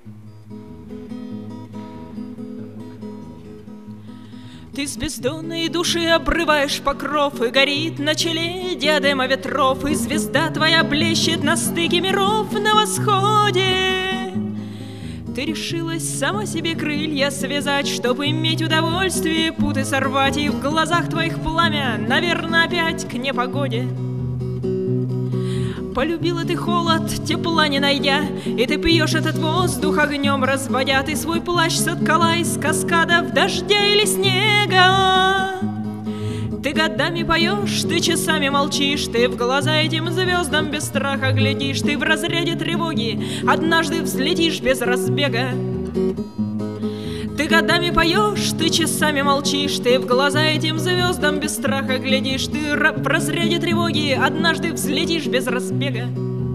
Ты с бездонной души обрываешь покров, и горит на челе диадема ветров, и звезда твоя блещет на стыке миров на восходе. Ты решилась сама себе крылья связать, чтобы иметь удовольствие путы сорвать, и в глазах твоих пламя, наверное, опять к непогоде. Полюбила ты холод, тепла не найдя, и ты пьешь этот воздух огнем разводя. Ты свой плащ соткала из каскадов дождя или снега. Ты годами поешь, ты часами молчишь, ты в глаза этим звездам без страха глядишь. Ты в разряде тревоги однажды взлетишь без разбега. Ты годами поешь, ты часами молчишь, ты в глаза этим звездам без страха глядишь. Ты в разряде тревоги однажды взлетишь без разбега.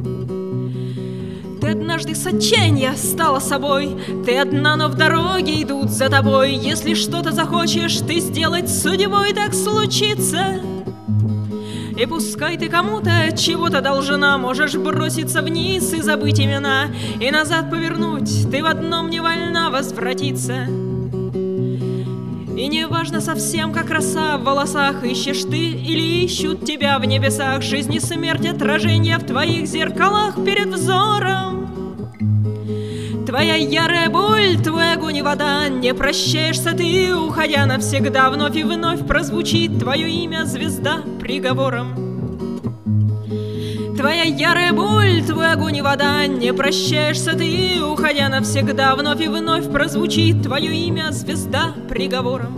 Ты однажды с отчаяния стала собой, ты одна, но в дороге идут за тобой. Если что-то захочешь ты сделать судьбой, так случится. И пускай ты кому-то чего-то должна, можешь броситься вниз и забыть имена, и назад повернуть, ты в одном не вольна возвратиться. И не важно совсем, как роса в волосах, ищешь ты или ищут тебя в небесах. Жизнь и смерть, отражение в твоих зеркалах перед взором. Твоя ярая боль, твой огонь и вода, не прощаешься ты, уходя навсегда. Вновь и вновь прозвучит твое имя, звезда, приговором. Твоя ярая боль, твой огонь и вода, не прощаешься ты, уходя навсегда. Вновь и вновь прозвучит твое имя, звезда, приговором.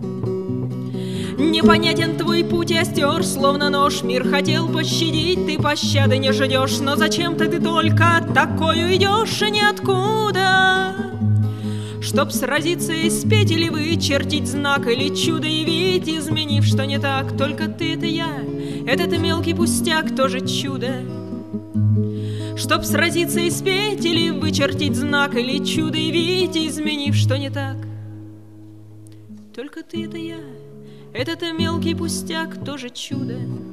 Непонятен твой путь и остер, словно нож. Мир хотел пощадить, ты пощады не ждешь. Но зачем-то ты только такою идешь, и ниоткуда. Чтоб сразиться и спеть или вычертить знак, или чудо явить, изменив, что не так. Только ты — это я, этот мелкий пустяк тоже чудо. Чтоб сразиться и спеть или вычертить знак, или чудо явить, изменив, что не так. Только ты — это я, этот мелкий пустяк тоже чудо.